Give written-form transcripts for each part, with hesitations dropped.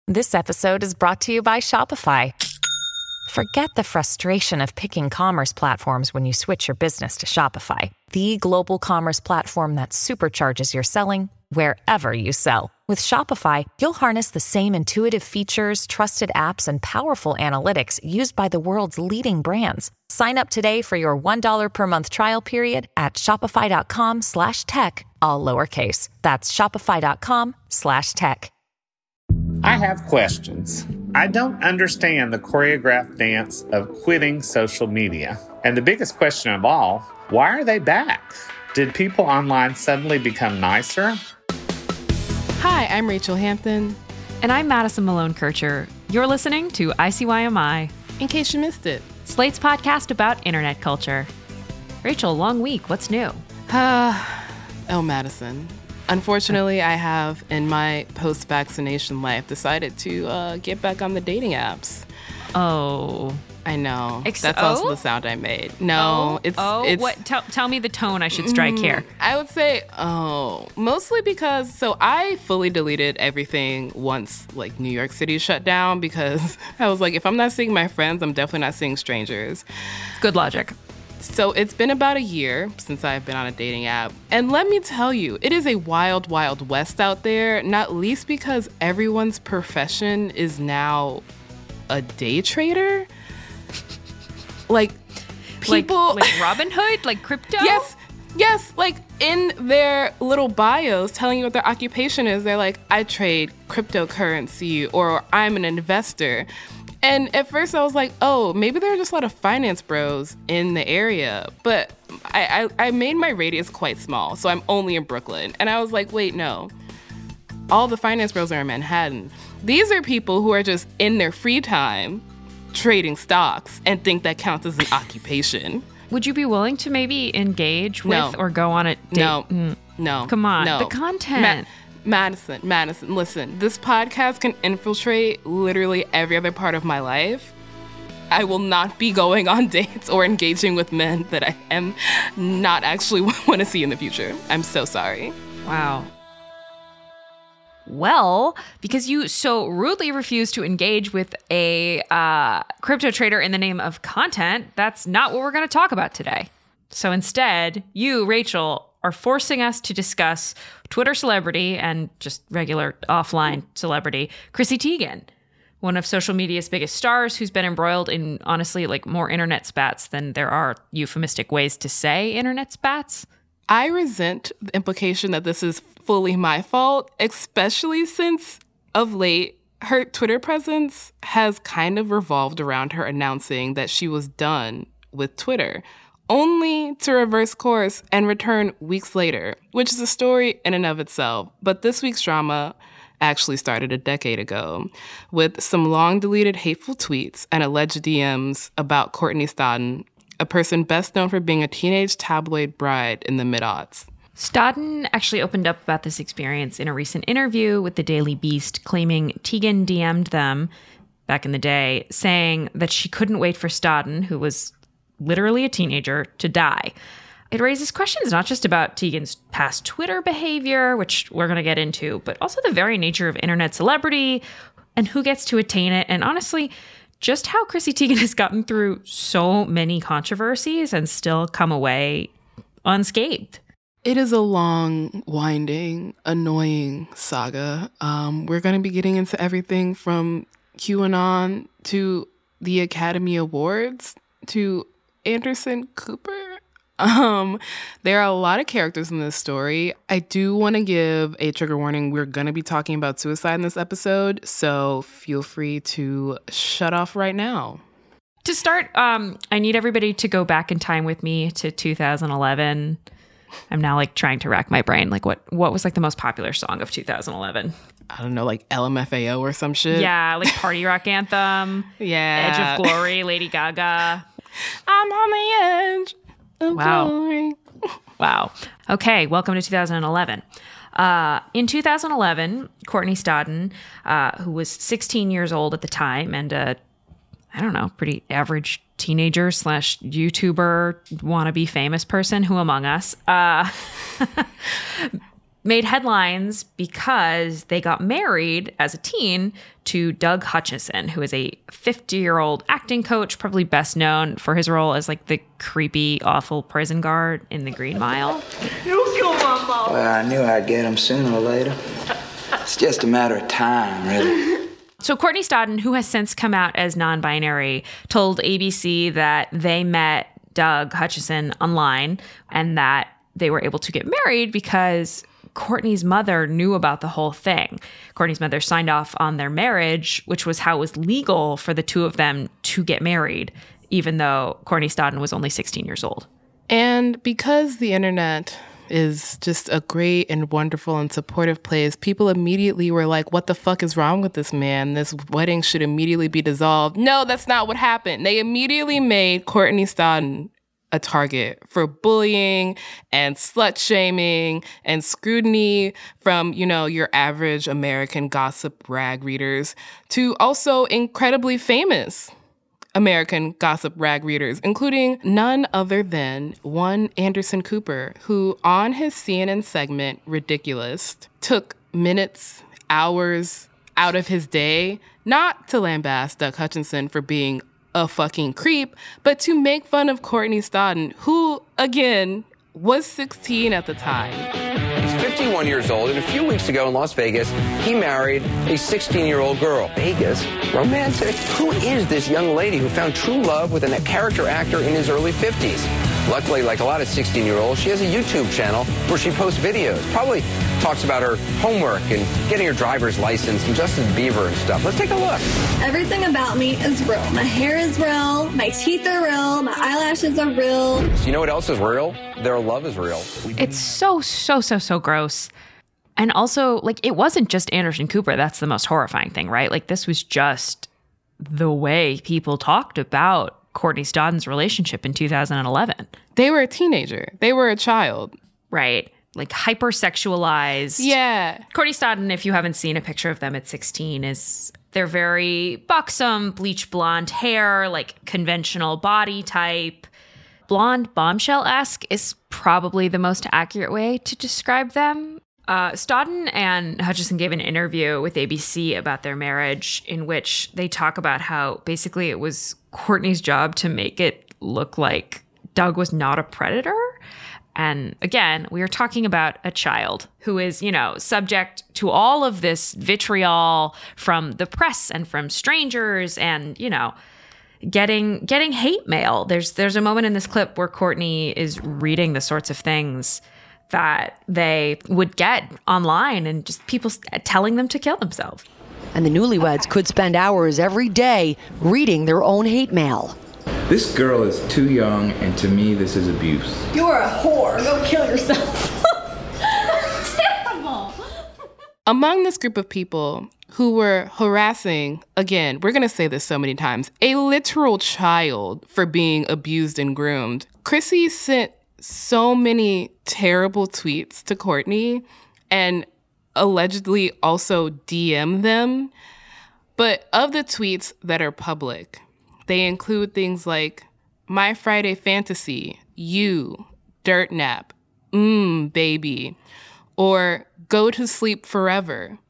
This episode is brought to you by Shopify. Forget the frustration of picking commerce platforms when you switch your business to Shopify, the global commerce platform that supercharges your selling wherever you sell. With Shopify, you'll harness the same intuitive features, trusted apps, and powerful analytics used by the world's leading brands. Sign up today for your $1 per month trial period at shopify.com/tech, all lowercase. That's shopify.com/tech. I have questions. I don't understand the choreographed dance of quitting social media. And the biggest question of all, why are they back? Did people online suddenly become nicer? Hi, I'm Rachel Hampton. And I'm Madison Malone Kircher. You're listening to ICYMI. In case you missed it. Slate's podcast about internet culture. Rachel, long week. What's new? Oh, Madison. Unfortunately, I have, in my post-vaccination life, decided to get back on the dating apps. Oh. I know. That's also the sound I made. No, it's what? Tell me the tone I should strike here. I would say, mostly because, so I fully deleted everything once, like, New York City shut down, because I was like, if I'm not seeing my friends, I'm definitely not seeing strangers. Good logic. So it's been about a year since I've been on a dating app. And let me tell you, it is a wild, wild west out there, not least because everyone's profession is now a day trader. Like, people... Like Robin Hood? Like crypto? Yes, like in their little bios telling you what their occupation is, they're like, I trade cryptocurrency, or I'm an investor. And at first I was like, oh, maybe there are just a lot of finance bros in the area. But I made my radius quite small, so I'm only in Brooklyn. And I was like, wait, no. All the finance bros are in Manhattan. These are people who are just in their free time trading stocks and think that counts as an occupation. Would you be willing to maybe engage with or go on a date? No. Come on. No. The content. Madison, listen, this podcast can infiltrate literally every other part of my life. I will not be going on dates or engaging with men that I am not actually want to see in the future. I'm so sorry. Wow. Well, because you so rudely refuse to engage with a crypto trader in the name of content, that's not what we're going to talk about today. So instead, you, Rachel, are forcing us to discuss Twitter celebrity and just regular offline celebrity, Chrissy Teigen, one of social media's biggest stars who's been embroiled in, honestly, like more internet spats than there are euphemistic ways to say internet spats. I resent the implication that this is fully my fault, especially since of late, her Twitter presence has kind of revolved around her announcing that she was done with Twitter, only to reverse course and return weeks later, which is a story in and of itself. But this week's drama actually started a decade ago with some long-deleted hateful tweets and alleged DMs about Courtney Stodden, a person best known for being a teenage tabloid bride in the mid-aughts. Stodden actually opened up about this experience in a recent interview with the Daily Beast, claiming Teigen DM'd them back in the day, saying that she couldn't wait for Stodden, who was literally a teenager, to die. It raises questions not just about Teigen's past Twitter behavior, which we're going to get into, but also the very nature of internet celebrity and who gets to attain it. And honestly, just how Chrissy Teigen has gotten through so many controversies and still come away unscathed. It is a long, winding, annoying saga. We're going to be getting into everything from QAnon to the Academy Awards to Anderson Cooper. There are a lot of characters in this story. I do want to give a trigger warning. We're going to be talking about suicide in this episode, so feel free to shut off right now. To start, I need everybody to go back in time with me to 2011. I'm now like trying to rack my brain. Like what was like the most popular song of 2011? I don't know, like LMFAO or some shit. Yeah, like Party Rock Anthem. Yeah. Edge of Glory, Lady Gaga. I'm on the edge of glory. Wow. Okay, welcome to 2011. In 2011, Courtney Stodden, who was 16 years old at the time and I don't know, pretty average teenager / YouTuber wannabe famous person, who among us, made headlines because they got married as a teen to Doug Hutchison, who is a 50-year-old acting coach, probably best known for his role as like the creepy, awful prison guard in The Green Mile. You kill my mom. Well, I knew I'd get him sooner or later. It's just a matter of time, really. So Courtney Stodden, who has since come out as non-binary, told ABC that they met Doug Hutchison online and that they were able to get married because Courtney's mother knew about the whole thing. Courtney's mother signed off on their marriage, which was how it was legal for the two of them to get married, even though Courtney Stodden was only 16 years old. And because the internet is just a great and wonderful and supportive place, people immediately were like, what the fuck is wrong with this man? This wedding should immediately be dissolved. No, that's not what happened. They immediately made Courtney Stodden a target for bullying and slut-shaming and scrutiny from, your average American gossip rag readers to also incredibly famous American gossip rag readers, including none other than one Anderson Cooper, who on his CNN segment, Ridiculous, took minutes, hours out of his day, not to lambaste Doug Hutchison for being a fucking creep, but to make fun of Courtney Stodden, who, again, was 16 at the time. He's 51 years old, and a few weeks ago in Las Vegas, he married a 16-year-old girl. Vegas? Romantic? Who is this young lady who found true love with a character actor in his early 50s? Luckily, like a lot of 16-year-olds, she has a YouTube channel where she posts videos. Probably talks about her homework and getting her driver's license and Justin Bieber and stuff. Let's take a look. Everything about me is real. My hair is real. My teeth are real. My eyelashes are real. So you know what else is real? Their love is real. It's so gross. And also, it wasn't just Anderson Cooper. That's the most horrifying thing, right? This was just the way people talked about Courtney Stodden's relationship in 2011. They were a teenager. They were a child. Right. Hypersexualized. Yeah. Courtney Stodden, if you haven't seen a picture of them at 16, they're very buxom, bleach blonde hair, conventional body type. Blonde bombshell-esque is probably the most accurate way to describe them. Stodden and Hutchison gave an interview with ABC about their marriage in which they talk about how basically it was Courtney's job to make it look like Doug was not a predator. And again, we are talking about a child who is, subject to all of this vitriol from the press and from strangers and, getting hate mail. There's a moment in this clip where Courtney is reading the sorts of things that they would get online and just people telling them to kill themselves. And the newlyweds could spend hours every day reading their own hate mail. This girl is too young, and to me, this is abuse. You're a whore. Go kill yourself. That's terrible. Among this group of people who were harassing, again, we're going to say this so many times, a literal child for being abused and groomed, Chrissy sent so many terrible tweets to Courtney and allegedly also DM them. But of the tweets that are public, they include things like, my Friday fantasy, you, dirt nap, baby, or go to sleep forever,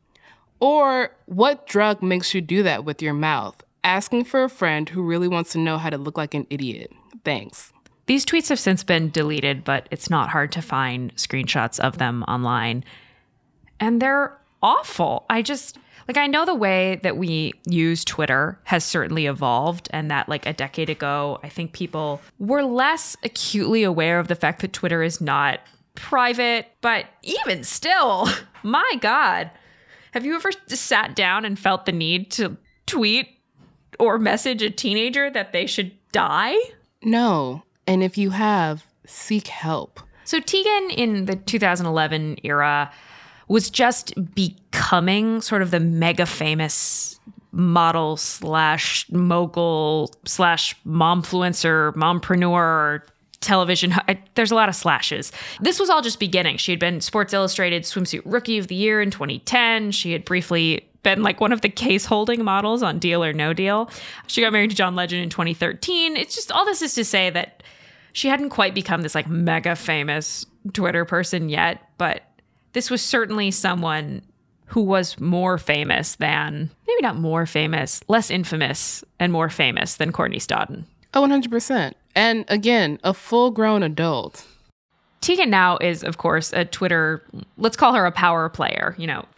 or what drug makes you do that with your mouth, asking for a friend who really wants to know how to look like an idiot. Thanks. These tweets have since been deleted, but it's not hard to find screenshots of them online. And they're awful. I know the way that we use Twitter has certainly evolved, and that a decade ago, I think people were less acutely aware of the fact that Twitter is not private. But even still, my God, have you ever sat down and felt the need to tweet or message a teenager that they should die? No. And if you have, seek help. So Tegan in the 2011 era was just becoming sort of the mega famous model / mogul / momfluencer, mompreneur, television. There's a lot of slashes. This was all just beginning. She had been Sports Illustrated Swimsuit Rookie of the Year in 2010. She had briefly been one of the case holding models on Deal or No Deal. She got married to John Legend in 2013. It's just, all this is to say that she hadn't quite become this mega famous Twitter person yet, but this was certainly someone who was more famous than, maybe not more famous, less infamous and more famous than Courtney Stodden. Oh, 100%. And again, a full-grown adult. Teigen now is, of course, a Twitter, let's call her a power player.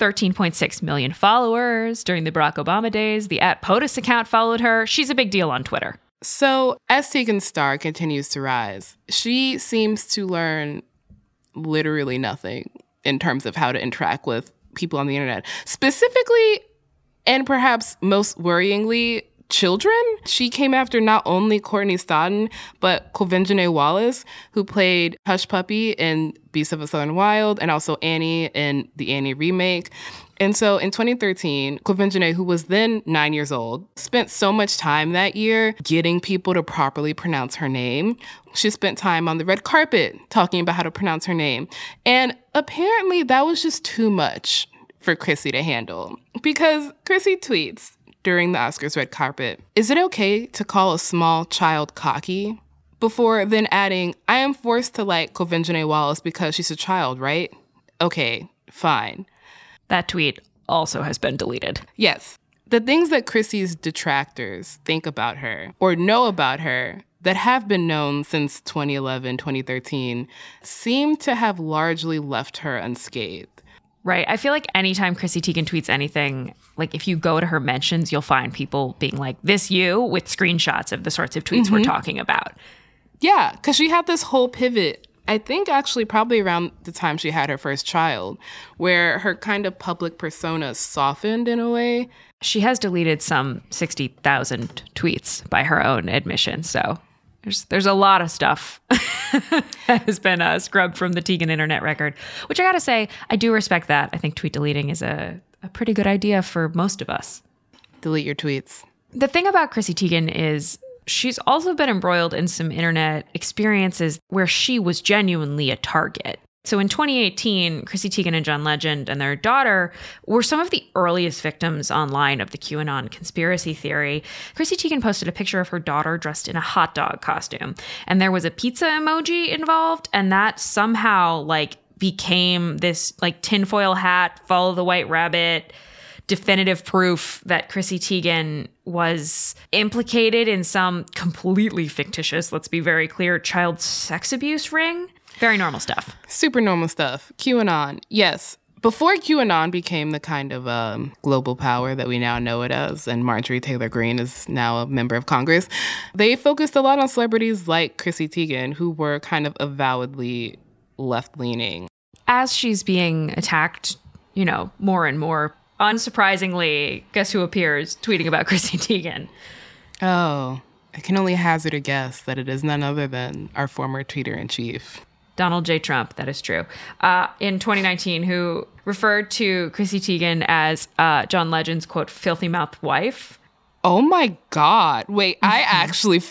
13.6 million followers during the Barack Obama days. The @POTUS account followed her. She's a big deal on Twitter. So as Teigen's star continues to rise, she seems to learn literally nothing in terms of how to interact with people on the internet. Specifically, and perhaps most worryingly, children. She came after not only Courtney Stodden, but Quvenzhané Wallis, who played Hush Puppy in Beasts of the Southern Wild, and also Annie in the Annie remake. And so in 2013, Quvenzhané, who was then 9 years old, spent so much time that year getting people to properly pronounce her name. She spent time on the red carpet talking about how to pronounce her name. And apparently that was just too much for Chrissy to handle. Because Chrissy tweets during the Oscars red carpet, "Is it okay to call a small child cocky?" Before then adding, "I am forced to like Quvenzhané Wallis because she's a child, right? Okay, fine." That tweet also has been deleted. Yes. The things that Chrissy's detractors think about her or know about her that have been known since 2011, 2013 seem to have largely left her unscathed. Right. I feel like anytime Chrissy Teigen tweets anything, like if you go to her mentions, you'll find people being like, "This you?" with screenshots of the sorts of tweets we're talking about. Yeah, because she had this whole pivot, I think actually probably around the time she had her first child, where her kind of public persona softened in a way. She has deleted some 60,000 tweets by her own admission, so there's a lot of stuff that has been scrubbed from the Teigen internet record, which I gotta say, I do respect that. I think tweet deleting is a pretty good idea for most of us. Delete your tweets. The thing about Chrissy Teigen is she's also been embroiled in some internet experiences where she was genuinely a target. So in 2018, Chrissy Teigen and John Legend and their daughter were some of the earliest victims online of the QAnon conspiracy theory. Chrissy Teigen posted a picture of her daughter dressed in a hot dog costume, and there was a pizza emoji involved, and that somehow became this tinfoil hat, follow the white rabbit, definitive proof that Chrissy Teigen was implicated in some completely fictitious, let's be very clear, child sex abuse ring. Very normal stuff. Super normal stuff. QAnon. Yes. Before QAnon became the kind of global power that we now know it as, and Marjorie Taylor Greene is now a member of Congress, they focused a lot on celebrities like Chrissy Teigen, who were kind of avowedly left-leaning. As she's being attacked, more and more, unsurprisingly, guess who appears tweeting about Chrissy Teigen? Oh, I can only hazard a guess that it is none other than our former tweeter-in-chief. Donald J. Trump, that is true. In 2019, who referred to Chrissy Teigen as John Legend's, quote, filthy mouthed wife. Oh my God. Wait, I actually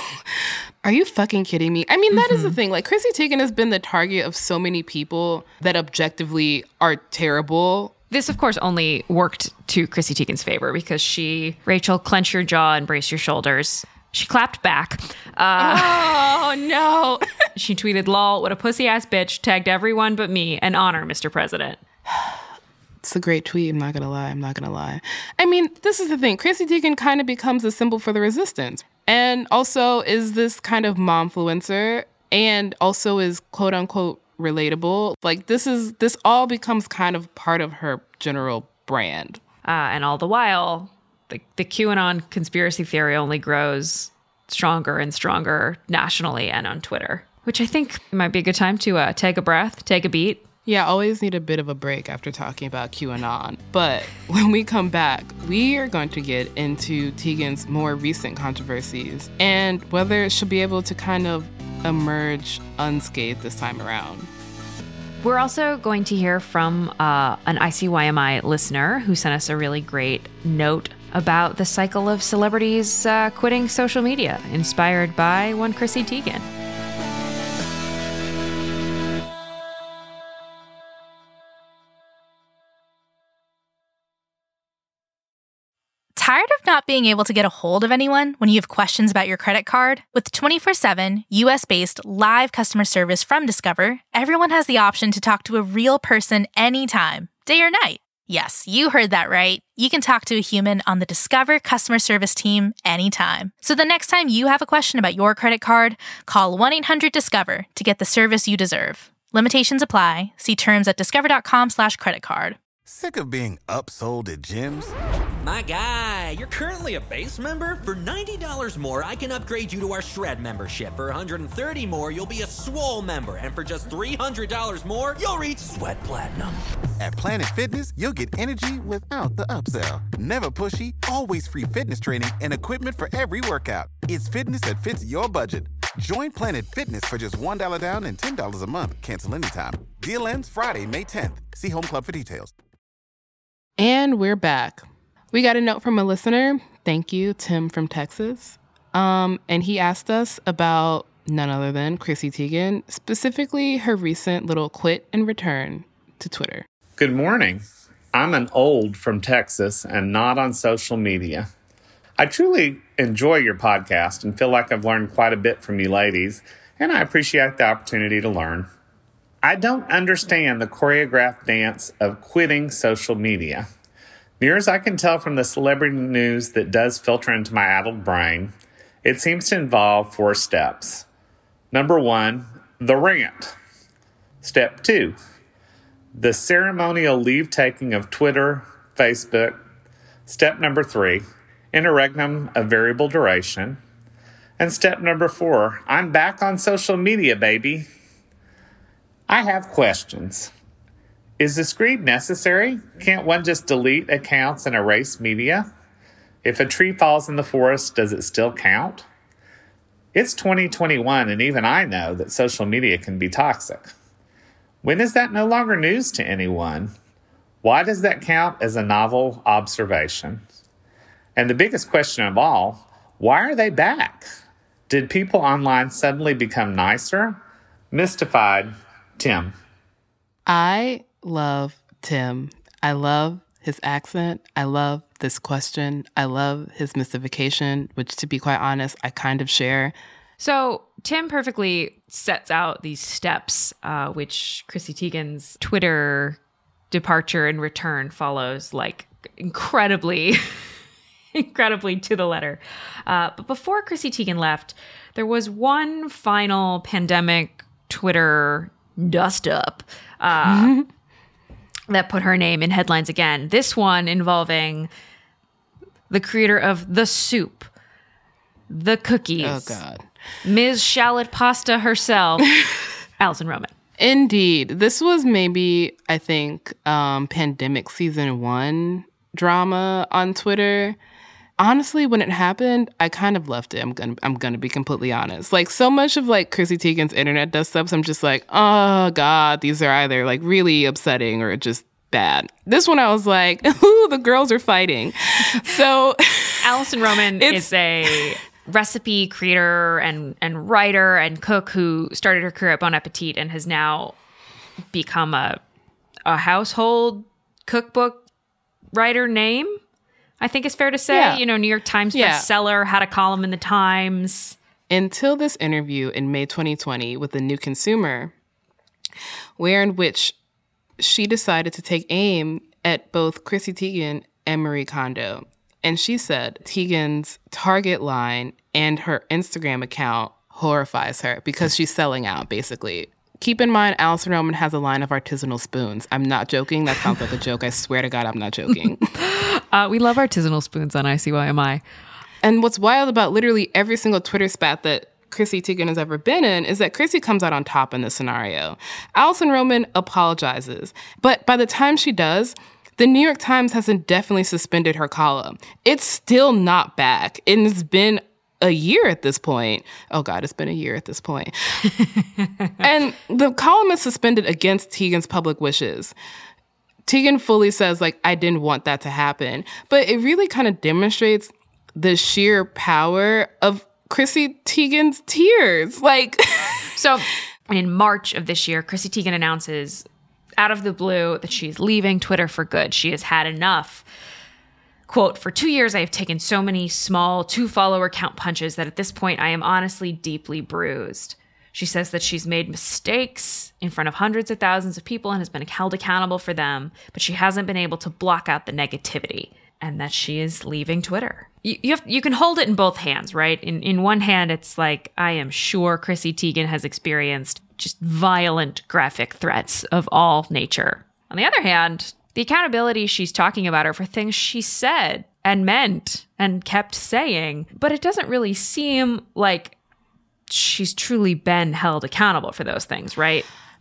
Are you fucking kidding me? I mean, that is the thing. Chrissy Teigen has been the target of so many people that objectively are terrible. This, of course, only worked to Chrissy Teigen's favor because Rachel, clench your jaw and brace your shoulders. She clapped back. Oh, no. She tweeted, "Lol, what a pussy-ass bitch, tagged everyone but me, an honor, Mr. President." It's a great tweet, I'm not gonna lie. I mean, this is the thing. Chrissy Teigen kind of becomes a symbol for the resistance. And also is this kind of momfluencer, and also is quote-unquote relatable. This all becomes kind of part of her general brand. And all the while, the QAnon conspiracy theory only grows stronger and stronger nationally and on Twitter, which I think might be a good time to take a breath, take a beat. Yeah, always need a bit of a break after talking about QAnon. But when we come back, we are going to get into Teigen's more recent controversies and whether she'll be able to kind of emerge unscathed this time around. We're also going to hear from an ICYMI listener who sent us a really great note about the cycle of celebrities quitting social media, inspired by one Chrissy Teigen. Tired of not being able to get a hold of anyone when you have questions about your credit card? With 24/7, US-based live customer service from Discover, everyone has the option to talk to a real person anytime, day or night. Yes, you heard that right. You can talk to a human on the Discover customer service team anytime. So the next time you have a question about your credit card, call 1-800-DISCOVER to get the service you deserve. Limitations apply. See terms at discover.com/creditcard. Sick of being upsold at gyms? My guy, you're currently a base member? For $90 more, I can upgrade you to our Shred membership. For $130 more, you'll be a Swole member. And for just $300 more, you'll reach Sweat Platinum. At Planet Fitness, you'll get energy without the upsell. Never pushy, always free fitness training and equipment for every workout. It's fitness that fits your budget. Join Planet Fitness for just $1 down and $10 a month. Cancel anytime. Deal ends Friday, May 10th. See Home Club for details. And we're back. We got a note from a listener. Thank you, Tim from Texas. And he asked us about none other than Chrissy Teigen, specifically her recent little quit and return to Twitter. Good morning. I'm an old from Texas and not on social media. I truly enjoy your podcast and feel like I've learned quite a bit from you ladies, and I appreciate the opportunity to learn. I don't understand the choreographed dance of quitting social media. Near as I can tell from the celebrity news that does filter into my addled brain, it seems to involve 4 steps. Number 1, the rant. Step 2, the ceremonial leave-taking of Twitter, Facebook. Step number 3, interregnum of variable duration. And step number 4, I'm back on social media, baby. I have questions. Is this greed necessary? Can't one just delete accounts and erase media? If a tree falls in the forest, does it still count? It's 2021, and even I know that social media can be toxic. When is that no longer news to anyone? Why does that count as a novel observation? And the biggest question of all, why are they back? Did people online suddenly become nicer? Mystified, Tim. I love Tim. I love his accent. I love this question. I love his mystification, which, to be quite honest, I kind of share. So Tim perfectly sets out these steps, which Chrissy Teigen's Twitter departure and return follows, like, incredibly to the letter. But before Chrissy Teigen left, there was one final pandemic Twitter dust-up that put her name in headlines again. This one involving the creator of The Soup, The Cookies. Oh, God. Ms. Shallot Pasta herself, Alison Roman. Indeed. This was maybe, I think, pandemic season 1 drama on Twitter. Honestly, when it happened, I kind of loved it. I'm gonna be completely honest. Like, so much of like Chrissy Teigen's internet dust ups, I'm just like, oh God, these are either like really upsetting or just bad. This one I was like, ooh, the girls are fighting. So Alison Roman is a recipe creator and writer and cook who started her career at Bon Appetit and has now become a household cookbook writer name. I think it's fair to say, Yeah. New York Times bestseller, had a column in the Times. Until this interview in May 2020 with The New Consumer, in which she decided to take aim at both Chrissy Teigen and Marie Kondo. And she said Teigen's Target line and her Instagram account horrifies her because she's selling out, basically. Keep in mind, Alison Roman has a line of artisanal spoons. I'm not joking. That sounds like a joke. I swear to God, I'm not joking. We love artisanal spoons on ICYMI. And what's wild about literally every single Twitter spat that Chrissy Teigen has ever been in is that Chrissy comes out on top in this scenario. Alison Roman apologizes. But by the time she does, the New York Times has indefinitely suspended her column. It's still not back. And it's been a year at this point. Oh God, it's been a year at this point. And the column is suspended against Teigen's public wishes. Teigen fully says, like, I didn't want that to happen. But it really kind of demonstrates the sheer power of Chrissy Teigen's tears. Like, so in March of this year, Chrissy Teigen announces out of the blue that she's leaving Twitter for good. She has had enough. Quote, "For 2 years, I have taken so many small 2-follower count punches that at this point, I am honestly deeply bruised." She says that she's made mistakes in front of hundreds of thousands of people and has been held accountable for them, but she hasn't been able to block out the negativity, and that she is leaving Twitter. You can hold it in both hands, right? In one hand, it's like, I am sure Chrissy Teigen has experienced just violent graphic threats of all nature. On the other hand, the accountability she's talking about are for things she said and meant and kept saying, but it doesn't really seem like she's truly been held accountable for those things, right?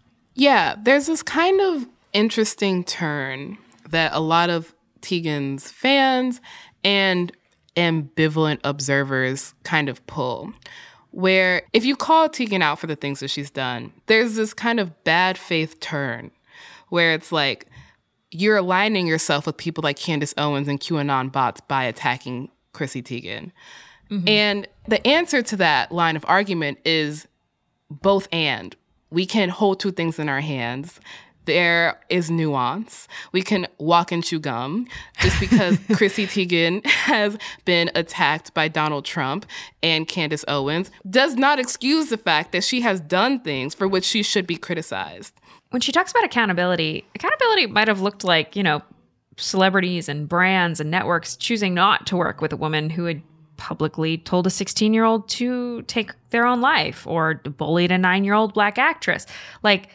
Yeah, there's this kind of interesting turn that a lot of Teigen's fans and ambivalent observers kind of pull, where if you call Teigen out for the things that she's done, there's this kind of bad faith turn where it's like you're aligning yourself with people like Candace Owens and QAnon bots by attacking Chrissy Teigen. Mm-hmm. And the answer to that line of argument is both and. We can hold two things in our hands. There is nuance. We can walk and chew gum. Just because Chrissy Teigen has been attacked by Donald Trump and Candace Owens does not excuse the fact that she has done things for which she should be criticized. When she talks about accountability might have looked like, celebrities and brands and networks choosing not to work with a woman who had publicly told a 16-year-old to take their own life or bullied a 9-year-old Black actress. Like,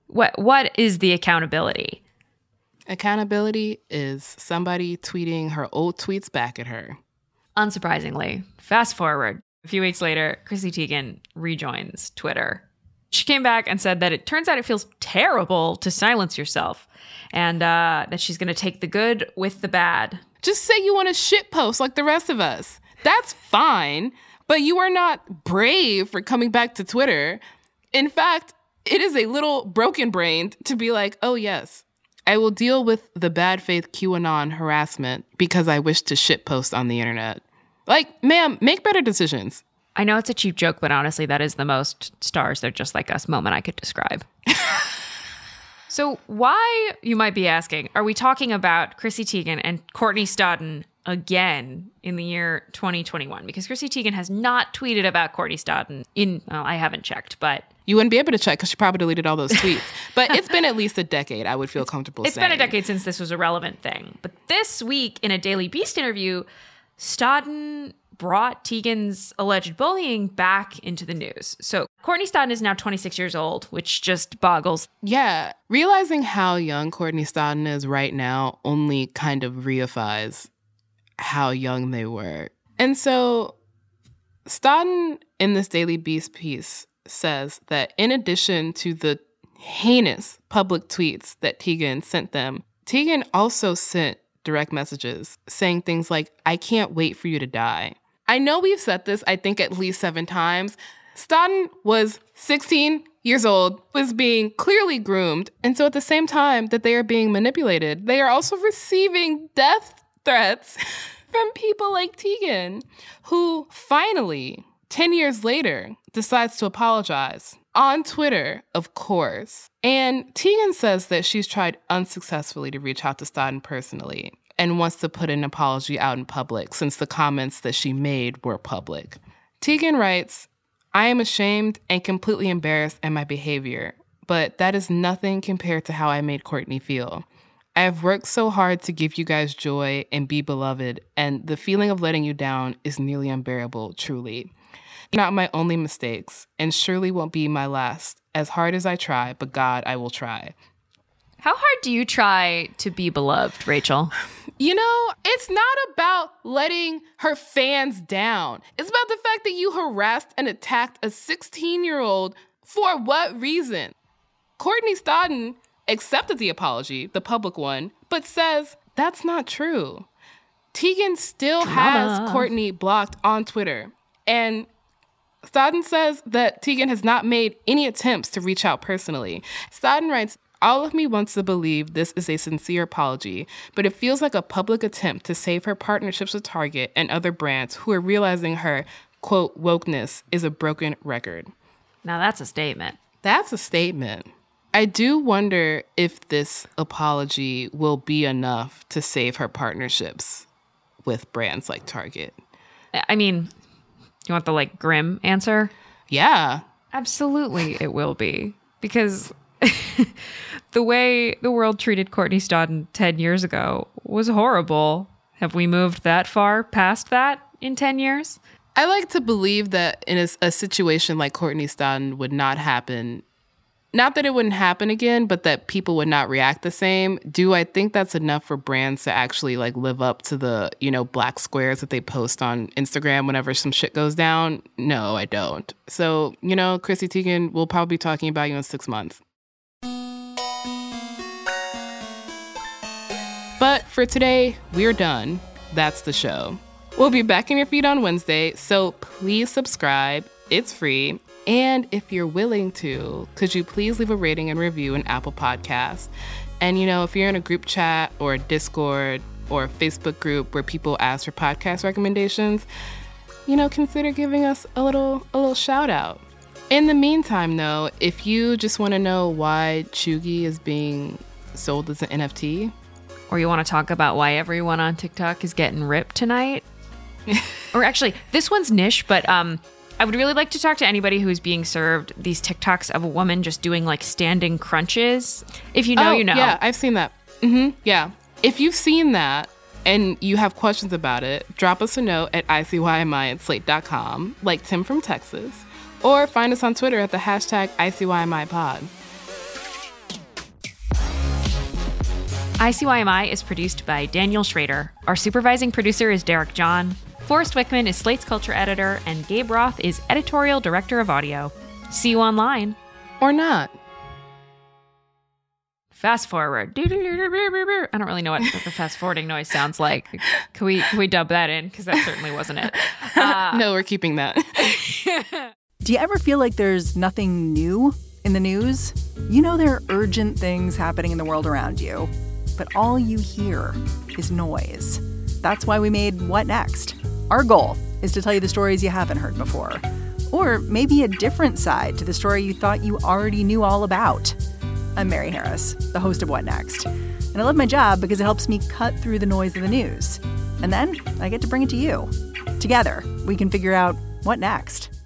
what is the accountability? Accountability is somebody tweeting her old tweets back at her. Unsurprisingly, fast forward, a few weeks later, Chrissy Teigen rejoins Twitter. She came back and said that it turns out it feels terrible to silence yourself and that she's going to take the good with the bad. Just say you want to shitpost like the rest of us. That's fine, but you are not brave for coming back to Twitter. In fact, it is a little broken-brained to be like, oh yes, I will deal with the bad faith QAnon harassment because I wish to shitpost on the internet. Like, ma'am, make better decisions. I know it's a cheap joke, but honestly, that is the most stars they're just like us moment I could describe. So why, you might be asking, are we talking about Chrissy Teigen and Courtney Stodden again in the year 2021? Because Chrissy Teigen has not tweeted about Courtney Stodden I haven't checked, but... You wouldn't be able to check because she probably deleted all those tweets. But it's been at least a decade, I would feel comfortable saying. It's been a decade since this was a relevant thing. But this week, in a Daily Beast interview, Stodden brought Teigen's alleged bullying back into the news. So Courtney Stodden is now 26 years old, which just boggles. Yeah, realizing how young Courtney Stodden is right now only kind of reifies how young they were. And so Stodden, in this Daily Beast piece, says that in addition to the heinous public tweets that Teigen sent them, Teigen also sent direct messages saying things like, "I can't wait for you to die." I know we've said this, I think, at least 7 times. Stodden was 16 years old, was being clearly groomed. And so at the same time that they are being manipulated, they are also receiving death threats from people like Teigen, who finally, 10 years later, decides to apologize. On Twitter, of course. And Teigen says that she's tried unsuccessfully to reach out to Stodden personally and wants to put an apology out in public since the comments that she made were public. Teigen writes, "I am ashamed and completely embarrassed at my behavior, but that is nothing compared to how I made Courtney feel. I have worked so hard to give you guys joy and be beloved, and the feeling of letting you down is nearly unbearable, truly. Not my only mistakes, and surely won't be my last. As hard as I try, but God, I will try." How hard do you try to be beloved, Rachel? It's not about letting her fans down. It's about the fact that you harassed and attacked a 16-year-old for what reason? Courtney Stodden accepted the apology, the public one, but says that's not true. Teigen still has Courtney blocked on Twitter. And Stodden says that Teigen has not made any attempts to reach out personally. Stodden writes, "All of me wants to believe this is a sincere apology, but it feels like a public attempt to save her partnerships with Target and other brands who are realizing her, quote, wokeness is a broken record." Now that's a statement. That's a statement. I do wonder if this apology will be enough to save her partnerships with brands like Target. I mean, you want the grim answer? Yeah. Absolutely it will be. Because the way the world treated Courtney Stodden 10 years ago was horrible. Have we moved that far past that in 10 years? I like to believe that in a situation like Courtney Stodden would not happen. Not that it wouldn't happen again, but that people would not react the same. Do I think that's enough for brands to actually live up to the, black squares that they post on Instagram whenever some shit goes down? No, I don't. So, Chrissy Teigen, we'll probably be talking about you in 6 months. But for today, we're done. That's the show. We'll be back in your feed on Wednesday, so please subscribe. It's free. And if you're willing to, could you please leave a rating and review in Apple Podcasts? And, if you're in a group chat or a Discord or a Facebook group where people ask for podcast recommendations, consider giving us a little shout out. In the meantime, though, if you just want to know why Chugi is being sold as an NFT, or you want to talk about why everyone on TikTok is getting ripped tonight, or actually, this one's niche, but I would really like to talk to anybody who's being served these TikToks of a woman just doing standing crunches. If you know, you know. Yeah, I've seen that. Yeah. If you've seen that and you have questions about it, drop us a note at ICYMI@slate.com, like Tim from Texas, or find us on Twitter at the hashtag ICYMIPod. ICYMI is produced by Daniel Schrader. Our supervising producer is Derek John. Forrest Wickman is Slate's culture editor, and Gabe Roth is editorial director of audio. See you online. Or not. Fast forward. I don't really know what the fast forwarding noise sounds like. Can we dub that in? Because that certainly wasn't it. No, we're keeping that. Do you ever feel like there's nothing new in the news? There are urgent things happening in the world around you, but all you hear is noise. That's why we made What Next? Our goal is to tell you the stories you haven't heard before, or maybe a different side to the story you thought you already knew all about. I'm Mary Harris, the host of What Next? And I love my job because it helps me cut through the noise of the news. And then I get to bring it to you. Together, we can figure out what next.